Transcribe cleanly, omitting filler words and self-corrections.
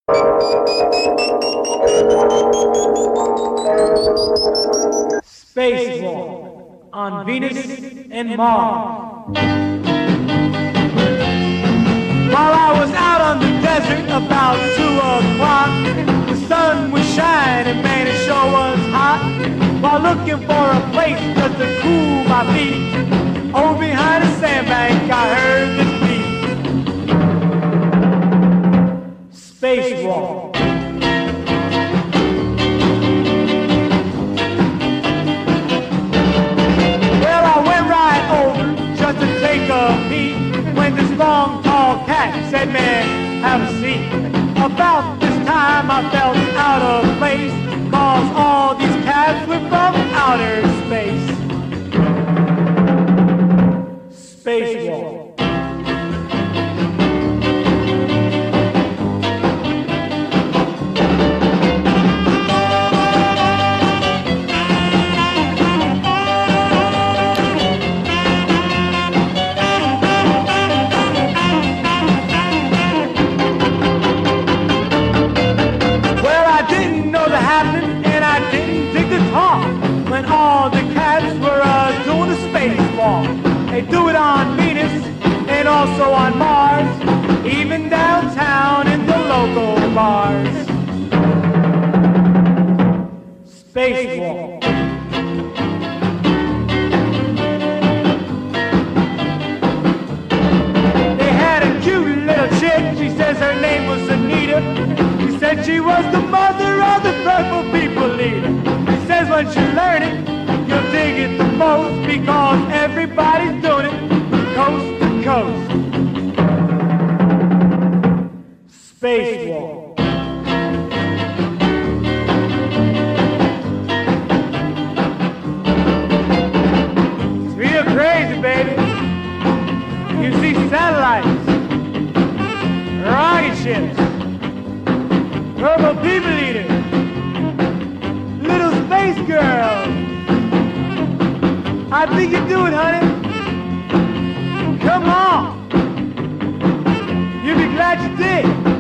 Spacewalk on Venus and Mars. While I was out on the desert about 2 o'clock, the sun was shining, man, it sure was hot. While looking for a place just to cool my feet, over behind a sandbank I heard this beat. Spacewalk. When this long, tall cat said, man, have a seat. About this time I felt out of place, 'cause all these cats were from outer space. Spacewalk. When all the cats were doing the spacewalk. They do it on Venus and also on Mars, even downtown in the local bars. Spacewalk. They had a cute little chick, she says her name was Anita. She said she was the mother of the purple people leader. Says once you learn it, you'll dig it the most, because everybody's doing it coast to coast. Spacewalk. It's real crazy, baby. You see satellites, rocket ships, purple people eaters, space girl. I think you do it, honey. Come on. You'll be glad you did.